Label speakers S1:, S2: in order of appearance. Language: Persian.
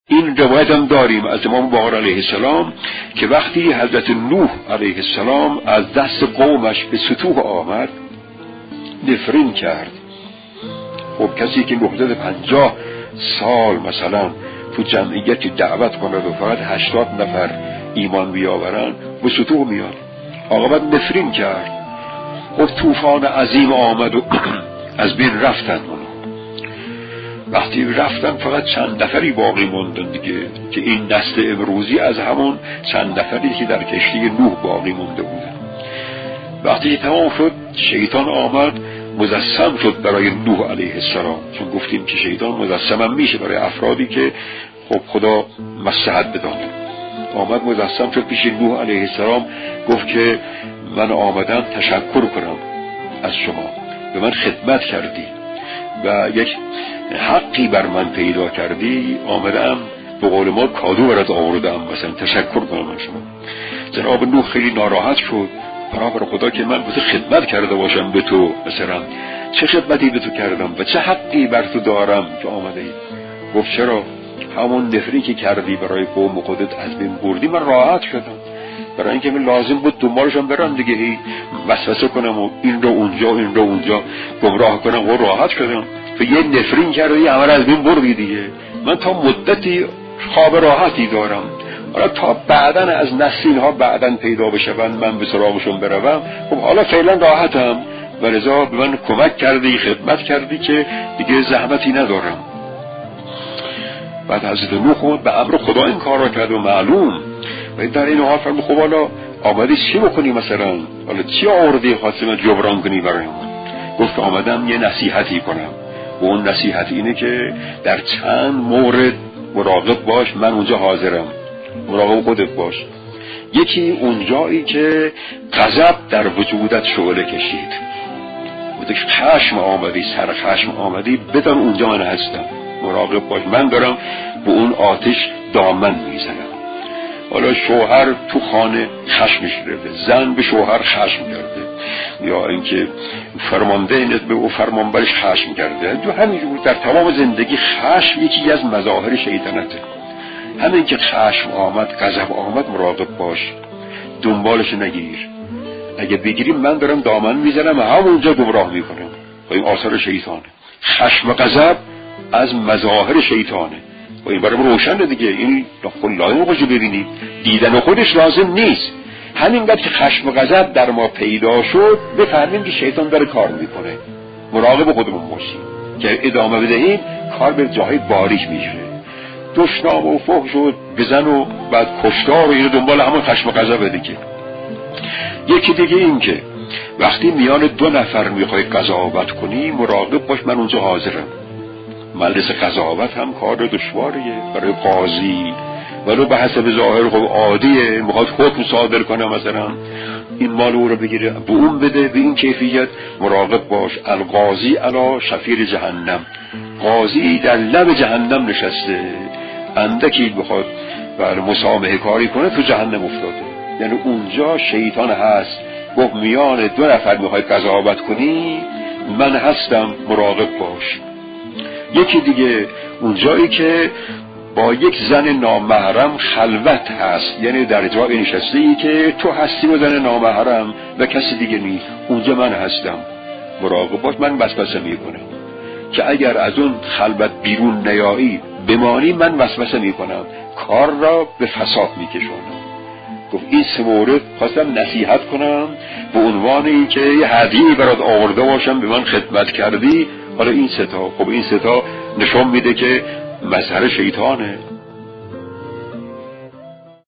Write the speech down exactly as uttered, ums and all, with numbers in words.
S1: این روایت هم داریم از امام باقر علیه السلام که وقتی حضرت نوح علیه السلام از دست قومش به ستوه آمد نفرین کرد. خب کسی که نهصد و پنجاه سال مثلا تو جمعیتی دعوت کند و فقط هشتاد نفر ایمان بیاورن به ستوه میاد. آقا بعد نفرین کرد. خب طوفان عظیم آمد و از بین رفتن اونو. وقتی رفتن فقط چند نفری باقی موندن دیگه، که این نسل امروزی از همون چند نفری که در کشتی نوح باقی مونده بودن. وقتی تمام شد شیطان آمد مجسم شد برای نوح علیه السلام، چون گفتیم که شیطان مجسم هم میشه برای افرادی که خب خدا مصلحت بدانه. آمد مجسم شد پیش نوح علیه السلام، گفت که من آمدم تشکر کنم از شما، به من خدمت کردی و یک حقی بر من پیدا کردی، آمدم به قول ما کادو برات آوردم، مثلا تشکر کنم از شما. جناب نوح خیلی ناراحت شد، برابر خدا که من به تو خدمت کرده باشم، به تو مثلا چه خدمتی به تو کردم و چه حقی بر تو دارم که آمده ای؟ گفت چرا؟ همون نفری که کردی برای قوم خودت از بین بردی، من راحت شدم. برای اینکه من لازم بود دنبالشم برم دیگه، هی وسوسه کنم و این رو اونجا این رو اونجا گمراه کنم و راحت شدم. تو یه نفرین کردی همه از بین بردی دیگه. من تا مدتی خواب راحتی دارم، حالا تا بعدن از نسل ها بعدن پیدا بشون من به سراغشون بروم، خب حالا فعلا راحتم و لذا به من کمک کردی، خدمت کردی که دیگه زحمتی ندارم. بعد حضرت نوح خود به امر خدا این کار را کرد و معلوم و در این حال فرمود خب حالا آمدی چی بکنی؟ مثلا حالا چی آوردی خاصی من جبران کنی برای من؟ گفت آمدم یه نصیحتی کنم و اون نصیحت اینه که در چند مورد مراقب باش، من اونجا حاضرم، مراقب خودت باش. یکی اونجایی که غضب در وجودت شعله کشید، بودی خشم آمدی، سر خشم آمدی، بدان اونجا من هستم، مراقب باش، من دارم به اون آتش دامن میزنم. حالا شوهر تو خانه خشمش گرفته، زن به شوهر خشم کرده، یا اینکه فرمانده نسبت به او فرمانبرش خشم کرده. تو همینجور در تمام زندگی خشم یکی از مظاهر شیطنته. همین که خشم آمد، غضب آمد، مراقب باش، دنبالش نگیر. اگه بگیریم من دارم دامن میزنم، همونجا گمراه میکنم. و این آثار شیطانه. خشم و غضب از مظاهر شیطانه و این برای روشنه دیگه. این لازم خودشو ببینید، دیدن خودش لازم نیست. همینقدر که خشم و غضب در ما پیدا شد بفهمیم که شیطان داره کار میکنه. مراقب خودمون باشیم که ادامه بدهیم کار به جای باریک میشه. دشنام و فحش و بزن و بعد کشتار و اینو دنبال همون خشم و غضب دیگه. یکی دیگه این که وقتی میان دو نفر میخوای قضاوت کنی مراقب باش، من اونجا حاضرم. مجلس قضاوت هم کار دشواریه برای قاضی، ولو به حسب ظاهر خب عادیه، میخواد حکم صادر کنه، مثلا این مال او رو بگیره به اون بده به این کیفیت. مراقب باش، القاضی علی شفیر جهنم، قاضی در لب جهنم نشسته، اندکی بخواد بر مسامحه کاری کنه تو جهنم افتاده. یعنی اونجا شیطان هست، گفت میان دو نفر میخوای قضاوت کنی من هستم، مراقب باش. یکی دیگه اونجایی که با یک زن نامحرم خلوت هست، یعنی در جای نشسته ای که تو هستی و زن نامحرم و کسی دیگه نیست، اونجا من هستم، مراقب باش، من وسوسه میکنم که اگر از اون خلوت بیرون نیایی بمانی من وسوسه میکنم، کار را به فساد میکشونم. گفت این سه مورد خواستم نصیحت کنم به عنوان این که یه هدیه‌ای برات آورده باشم، به من خدمت کردی. حالا این سه تا، خب این سه تا نشون میده که مظهر شیطانه.